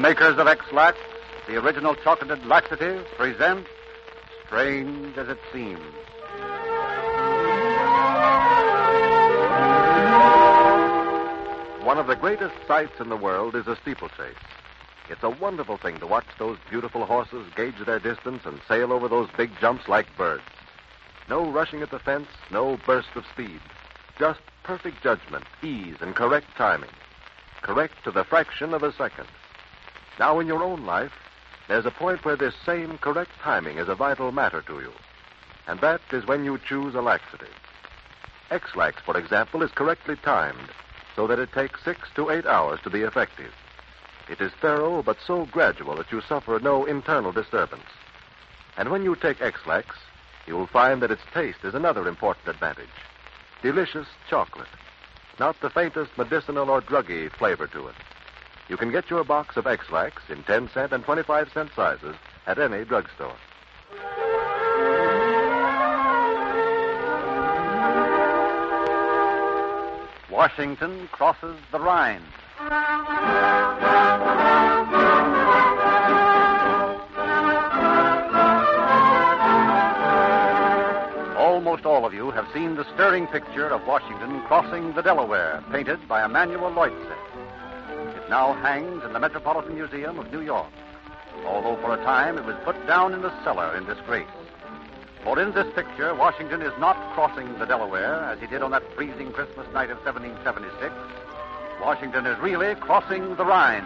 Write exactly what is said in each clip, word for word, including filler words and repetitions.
makers of X-Lax, the original chocolated laxative, present Strange as It Seems. One of the greatest sights in the world is a steeplechase. It's a wonderful thing to watch those beautiful horses gauge their distance and sail over those big jumps like birds. No rushing at the fence, no burst of speed. Just perfect judgment, ease, and correct timing. Correct to the fraction of a second. Now, in your own life, there's a point where this same correct timing is a vital matter to you. And that is when you choose a laxative. X-Lax, for example, is correctly timed so that it takes six to eight hours to be effective. It is thorough but so gradual that you suffer no internal disturbance. And when you take X-Lax, you will find that its taste is another important advantage. Delicious chocolate. Not the faintest medicinal or druggy flavor to it. You can get your box of X-Lax in ten cent and twenty-five cent sizes at any drugstore. Washington crosses the Rhine. Almost all of you have seen the stirring picture of Washington crossing the Delaware, painted by Emanuel Leutze. It now hangs in the Metropolitan Museum of New York, although for a time it was put down in the cellar in disgrace. For in this picture, Washington is not crossing the Delaware as he did on that freezing Christmas night of seventeen seventy-six. Washington is really crossing the Rhine.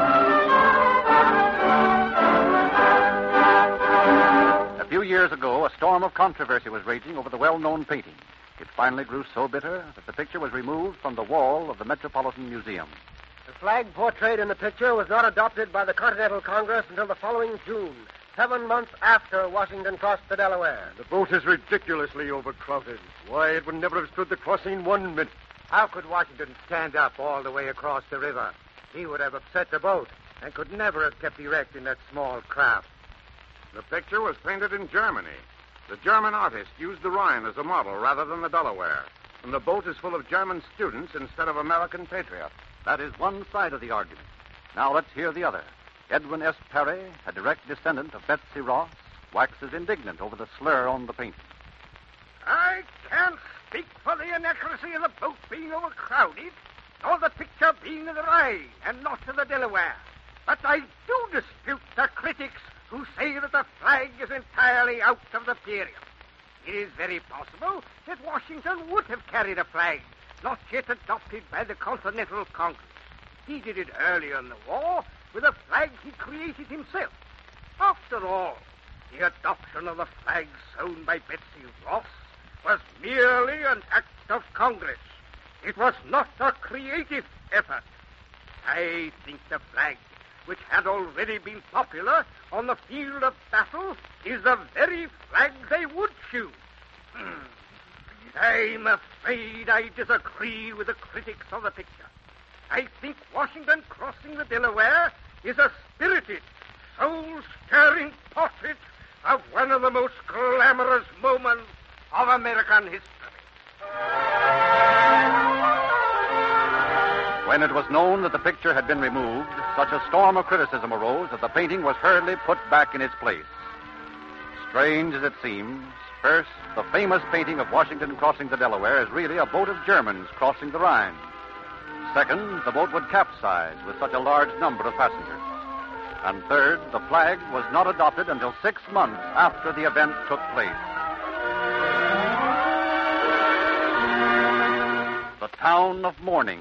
A few years ago, a storm of controversy was raging over the well-known painting. It finally grew so bitter that the picture was removed from the wall of the Metropolitan Museum. The flag portrayed in the picture was not adopted by the Continental Congress until the following June, seven months after Washington crossed the Delaware. The boat is ridiculously overcrowded. Why, it would never have stood the crossing one minute. How could Washington stand up all the way across the river? He would have upset the boat and could never have kept erect in that small craft. The picture was painted in Germany. The German artist used the Rhine as a model rather than the Delaware. And the boat is full of German students instead of American patriots. That is one side of the argument. Now let's hear the other. Edwin S. Perry, a direct descendant of Betsy Ross, waxes indignant over the slur on the painting. I can't speak for the inaccuracy of the boat being overcrowded, nor the picture being in the Rhine and not in the Delaware. But I do dispute the critics who say that the flag is entirely out of the period. It is very possible that Washington would have carried a flag, not yet adopted by the Continental Congress. He did it earlier in the war with a flag he created himself. After all, the adoption of the flag sewn by Betsy Ross was merely an act of Congress. It was not a creative effort. I think the flag, which had already been popular on the field of battle, is the very flag they would choose. Hmm. I'm afraid I disagree with the critics of the picture. I think Washington crossing the Delaware is a spirited, soul-stirring portrait of one of the most glamorous moments of American history. When it was known that the picture had been removed, such a storm of criticism arose that the painting was hurriedly put back in its place. Strange as it seems, first, the famous painting of Washington crossing the Delaware is really a boat of Germans crossing the Rhine. Second, the boat would capsize with such a large number of passengers. And third, the flag was not adopted until six months after the event took place. The town of mourning.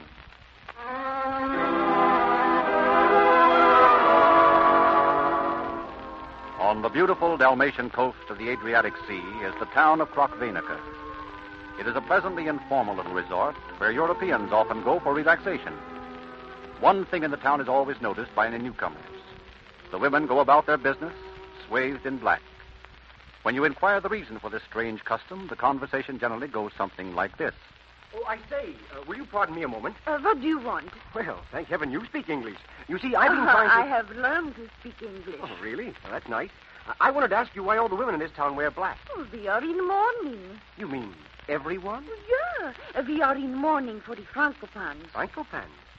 On the beautiful Dalmatian coast of the Adriatic Sea is the town of Krokvenica. It is a pleasantly informal little resort where Europeans often go for relaxation. One thing in the town is always noticed by any newcomers. The women go about their business, swathed in black. When you inquire the reason for this strange custom, the conversation generally goes something like this. Oh, I say, uh, will you pardon me a moment? Uh, what do you want? Well, thank heaven you speak English. You see, I've been Uh, trying to... I have learned to speak English. Oh, really? Well, that's nice. I-, I wanted to ask you why all the women in this town wear black. Oh, we are in mourning. You mean everyone? Yeah, uh, we are in mourning for the Francopans. Francopans?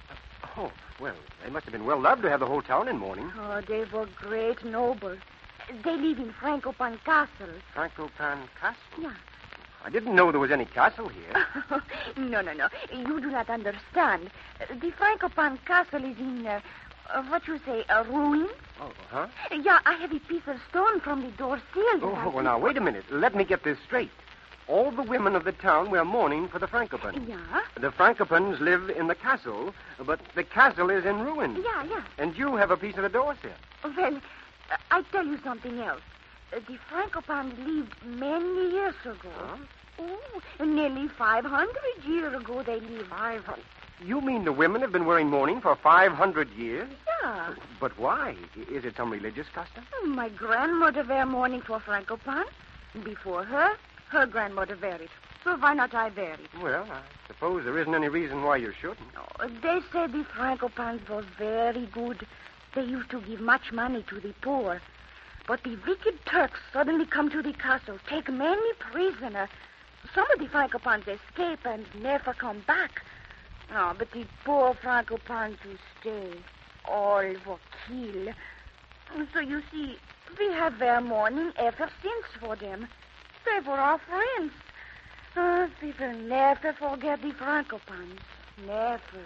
Oh, well, they must have been well loved to have the whole town in mourning. Oh, they were great nobles. They live in Frankopan Castle. Frankopan Castle? Yeah. I didn't know there was any castle here. no, no, no. You do not understand. The Frankopan Castle is in, uh, uh, what you say, a ruin? Oh, huh? Yeah, I have a piece of stone from the door sill. Oh, well, now, wait a minute. Let me get this straight. All the women of the town were mourning for the Frankopans. Yeah? The Frankopans live in the castle, but the castle is in ruins. Yeah, yeah. And you have a piece of the door sill. Well, uh, I tell you something else. Uh, the Frankopans lived many years ago. Huh? Oh, nearly five hundred years ago they lived. Five hundred? You mean the women have been wearing mourning for five hundred years? Yeah. But why? Is it some religious custom? My grandmother wear mourning for Frankopan. Before her, her grandmother wear it. So why not I wear it? Well, I suppose there isn't any reason why you shouldn't. Oh, they say the Frankopans were very good. They used to give much money to the poor. But the wicked Turks suddenly come to the castle, take many prisoners. Some of the Frankopans escape and never come back. Oh, but the poor Frankopans who stay, all were killed. So you see, we have their mourning ever since for them. They were our friends. Oh, we will never forget the Frankopans. Never.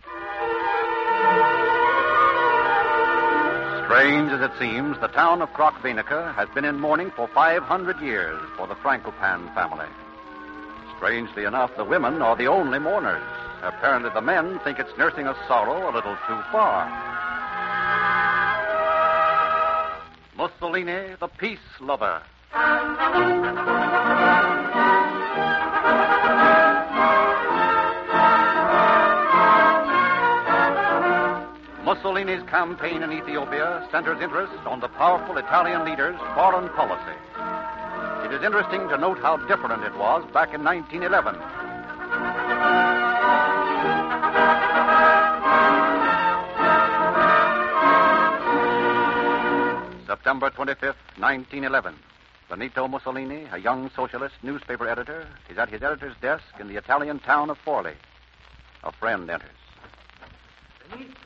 Strange as it seems, the town of Krokvinica has been in mourning for five hundred years for the Frankopan family. Strangely enough, the women are the only mourners. Apparently, the men think it's nursing a sorrow a little too far. Mussolini, the peace lover. Mussolini's campaign in Ethiopia centers interest on the powerful Italian leader's foreign policy. It is interesting to note how different it was back in nineteen eleven. September twenty-fifth, nineteen eleven. Benito Mussolini, a young socialist newspaper editor, is at his editor's desk in the Italian town of Forli. A friend enters. Benito.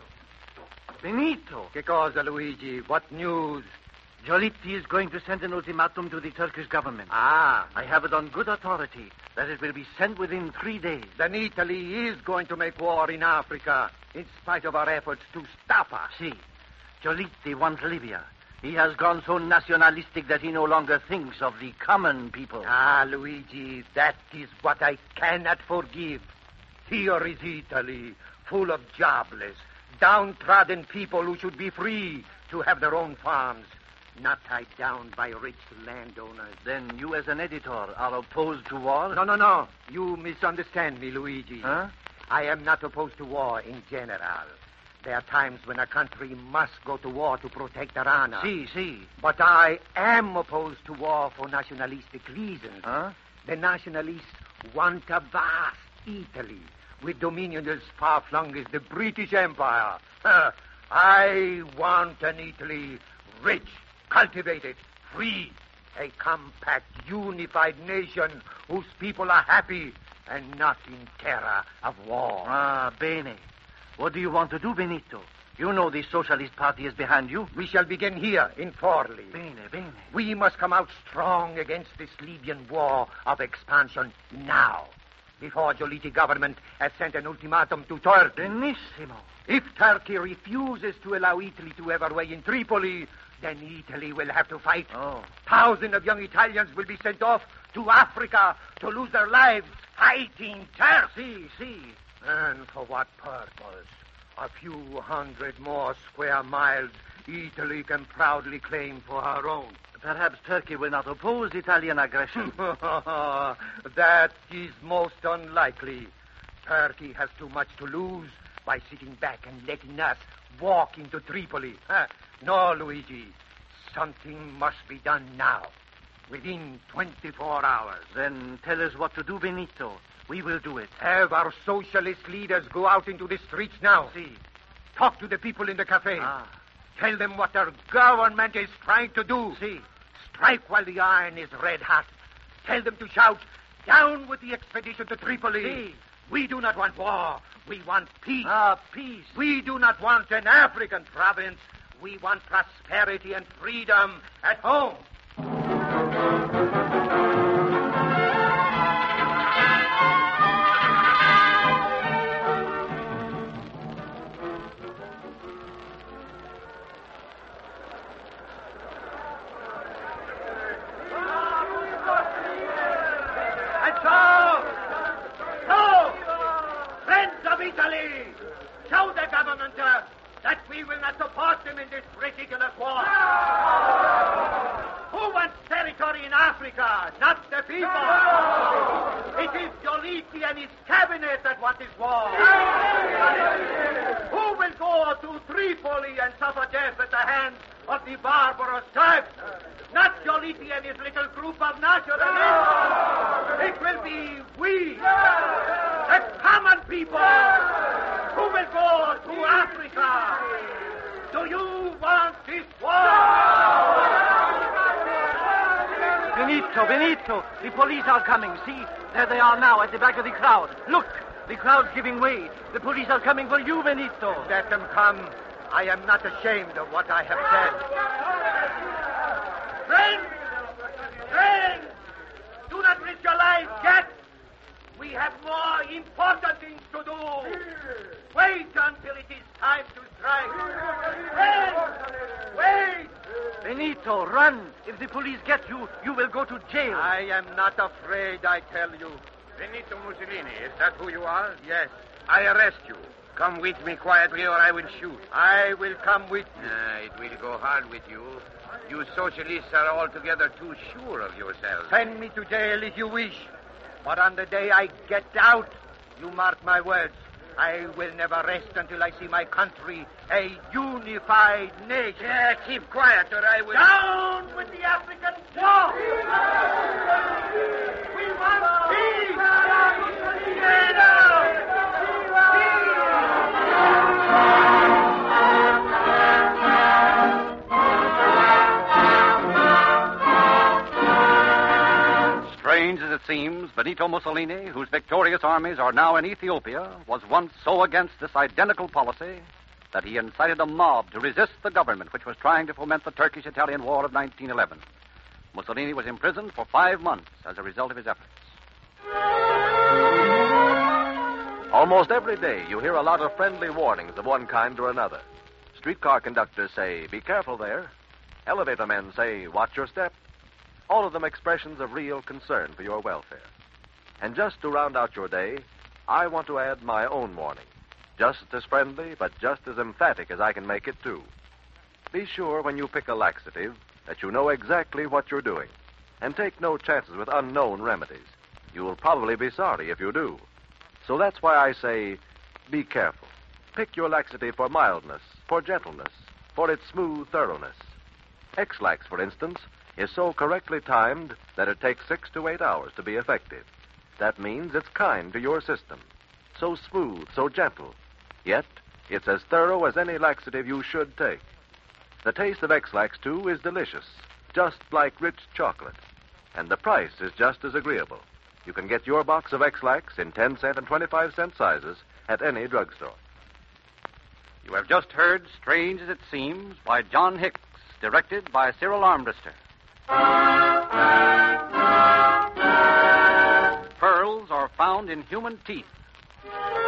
Benito. Che cosa, Luigi? What news? Giolitti is going to send an ultimatum to the Turkish government. Ah. I have it on good authority that it will be sent within three days. Then Italy is going to make war in Africa, in spite of our efforts to stop us. See, Giolitti wants Libya. He has gone so nationalistic that he no longer thinks of the common people. Ah, Luigi, that is what I cannot forgive. Here is Italy, full of jobless, downtrodden people who should be free to have their own farms, not tied down by rich landowners. Then you as an editor are opposed to war? No, no, no. You misunderstand me, Luigi. Huh? I am not opposed to war in general. There are times when a country must go to war to protect their honor. See, see. But I am opposed to war for nationalistic reasons. Huh? The nationalists want a vast Italy with dominion as far-flung as the British Empire. Uh, I want an Italy rich, cultivated, free, a compact, unified nation whose people are happy and not in terror of war. Ah, bene. What do you want to do, Benito? You know the Socialist Party is behind you. We shall begin here in Forli. Bene, bene. We must come out strong against this Libyan war of expansion now, before Giolitti government has sent an ultimatum to Turkey. Benissimo. If Turkey refuses to allow Italy to have her way in Tripoli, then Italy will have to fight. Oh. Thousands of young Italians will be sent off to Africa to lose their lives fighting Turkey. See, see. And for what purpose? A few hundred more square miles Italy can proudly claim for her own. Perhaps Turkey will not oppose Italian aggression. That is most unlikely. Turkey has too much to lose by sitting back and letting us walk into Tripoli. Huh? No, Luigi. Something must be done now, within twenty-four hours. Then tell us what to do, Benito. We will do it. Have our socialist leaders go out into the streets now. See. Talk to the people in the cafe. Ah. Tell them what their government is trying to do. See. Strike while the iron is red hot. Tell them to shout, down with the expedition to Tripoli. See. We do not want war. We want peace. Ah, peace. We do not want an African province. We want prosperity and freedom at home. And so, so, friends of Italy, show the government uh, that we will not support them in this ridiculous war. Who wants territory in Africa? Not the people. It is Giolitti and his cabinet that want this war. Who will go to Tripoli and suffer death at the hands of the barbarous Turks? Not Giolitti and his little group of nationalists. It will be we, the common people, who will go to Africa. Do you want this war? Benito, Benito, the police are coming. See, there they are now at the back of the crowd. Look, the crowd's giving way. The police are coming for you, Benito. Let them come. I am not ashamed of what I have said. Friends! Friends! Do not risk your lives yet. We have more important things to do. Wait until it is time to strike. Friends! Wait! Benito, run. If the police get you, you will go to jail. I am not afraid, I tell you. Benito Mussolini, is that who you are? Yes, I arrest you. Come with me quietly or I will shoot. I will come with you. Ah, it will go hard with you. You socialists are altogether too sure of yourselves. Send me to jail if you wish. But on the day I get out, you mark my words, I will never rest until I see my country a unified nation. Yeah, keep quiet or I will... Down with the African war! We want peace! Freedom! Strange as it seems, Benito Mussolini, whose victorious armies are now in Ethiopia, was once so against this identical policy that he incited a mob to resist the government which was trying to foment the Turkish-Italian War of nineteen eleven. Mussolini was imprisoned for five months as a result of his efforts. Almost every day you hear a lot of friendly warnings of one kind or another. Streetcar conductors say, "Be careful there." Elevator men say, "Watch your step." All of them expressions of real concern for your welfare. And just to round out your day, I want to add my own warning. Just as friendly, but just as emphatic as I can make it, too. Be sure when you pick a laxative that you know exactly what you're doing. And take no chances with unknown remedies. You will probably be sorry if you do. So that's why I say, be careful. Pick your laxative for mildness, for gentleness, for its smooth thoroughness. X-Lax, for instance, is so correctly timed that it takes six to eight hours to be effective. That means it's kind to your system. So smooth, so gentle. Yet, it's as thorough as any laxative you should take. The taste of X-Lax, too, is delicious, just like rich chocolate. And the price is just as agreeable. You can get your box of X-Lax in ten cent and twenty-five cent sizes at any drugstore. You have just heard Strange as It Seems by John Hicks, directed by Cyril Armbruster. Pearls are found in human teeth.